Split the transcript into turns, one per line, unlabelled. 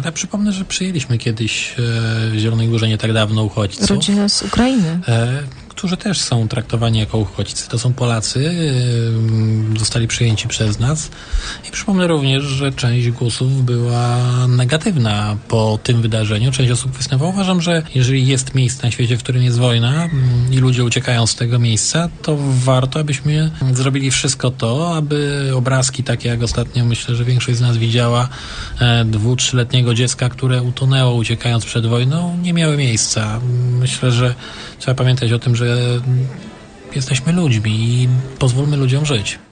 Ja przypomnę, że przyjęliśmy kiedyś w Zielonej Górze nie tak dawno uchodźców.
Rodzinę z Ukrainy.
Którzy też są traktowani jako uchodźcy. To są Polacy, zostali przyjęci przez nas. I przypomnę również, że część głosów była negatywna po tym wydarzeniu. Część osób kwestionowała. Uważam, że jeżeli jest miejsce na świecie, w którym jest wojna i ludzie uciekają z tego miejsca, to warto, abyśmy zrobili wszystko to, aby obrazki takie jak ostatnio, myślę, że większość z nas widziała 2-3-letniego dziecka, które utonęło uciekając przed wojną, nie miały miejsca. Myślę, że trzeba pamiętać o tym, że jesteśmy ludźmi i pozwólmy ludziom żyć.